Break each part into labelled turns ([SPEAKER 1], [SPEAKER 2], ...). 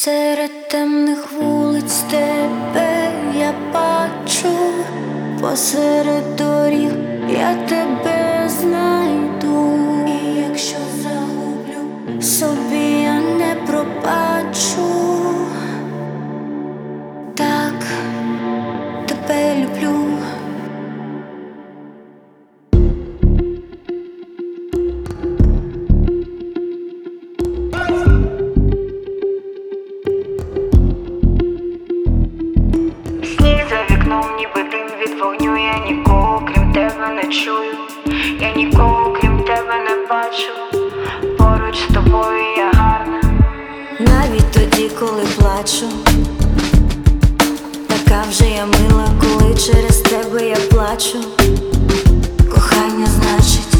[SPEAKER 1] Серед темних вулиць тебе я бачу, посеред доріг я тебе знайду. І якщо загублю, собі я не пробачу. Так тебе люблю.
[SPEAKER 2] Ніби дим від вогню, я нікого крім тебе не чую, я нікого крім тебе не бачу. Поруч з тобою я гарна,
[SPEAKER 1] навіть тоді, коли плачу. Така вже я мила, коли через тебе я плачу. Кохання значить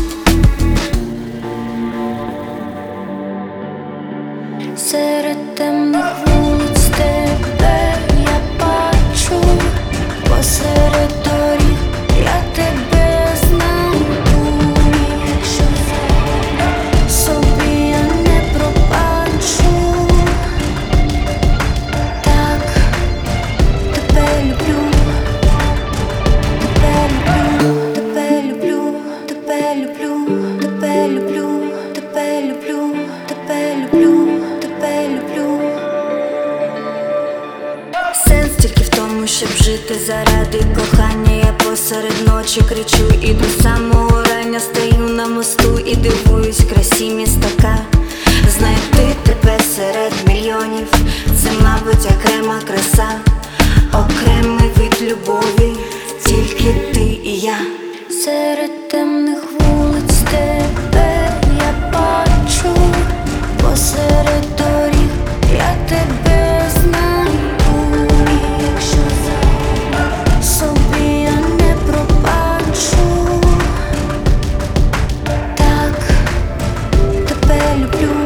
[SPEAKER 1] серед темних вулиць тебе я бачу, посеред доріг я тебе знайду. І якщо загублю, собі я не пробачу. Так тебе люблю, тебе люблю, тебе люблю, тебе люблю, тебе люблю, тебе люблю, тебе люблю, тебе люблю. Сенс тільки в тому, щоб жити заради кохання. Я посеред ночі кричу і до самого рання стою на мосту і дивуюсь красі містака. Знайти тебе серед мільйонів — це, мабуть, окрема краса, окремий вид любові, тільки ти і я. Серед темних вулиць тебе я бачу, посеред доріг я тебе знайду. І якщо загублю, собі я не пробачу. Так тебе люблю.